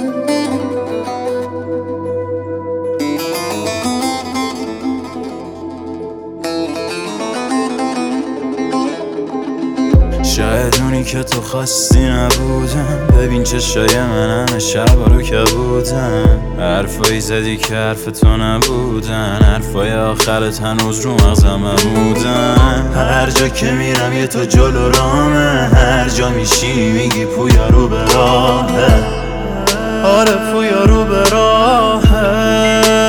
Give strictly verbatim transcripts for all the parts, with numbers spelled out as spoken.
شاید اونی که تو خواستی نبودم. ببین چشای من همه شبا رو کبودن. حرفایی زدی که حرف تو نبودن. حرفای آخرت هنوز رو مغزم بودن. هر جا که میرم یه تو جلو رامه. هر جا میشی میگی پویا رو به راهه. آره پویا رو به راهه.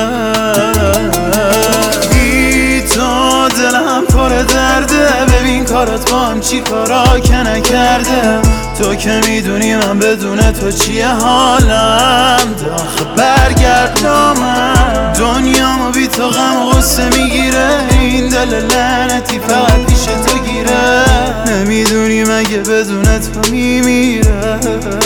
بی تو دلم پر درده. ببین کارات با هم چی کارا که نکرده. تو که میدونی من بدون تو چیه حالم. داخل برگرد نامم. دنیامو بی تو غم و غصه میگیره. این دل لعنتی فقط پیش تو گیره. نمیدونی مگه بدون تو میمیره.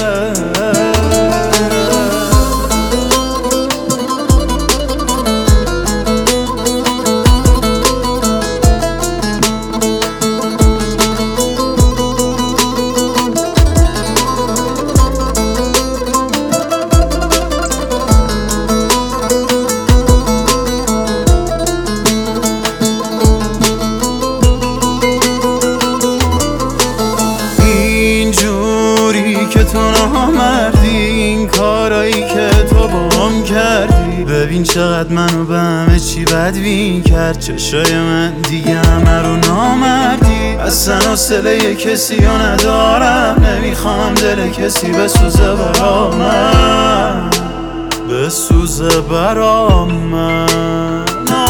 که تو نامردی. این کارایی که تو با هم کردی. ببین چقدر منو به همه چی بدبین کرد. چشای من دیگه همه رو نامردی. اصلا حوصله کسی رو ندارم. نمیخوام دل کسی بسوزه برا من. بسوزه برا من.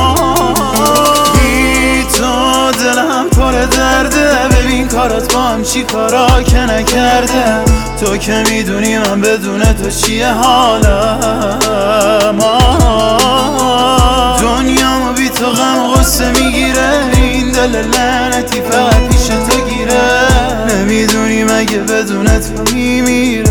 بی تو دلم پر درده. ببین کارات با هم چی کارا که نکرده. تو که میدونی من بدون تو چیه حالم. دنیامو بی تو غم و غصه میگیره. این دل لعنتی فقط پیش تو گیره. نمیدونی مگه بدون تو میمیره.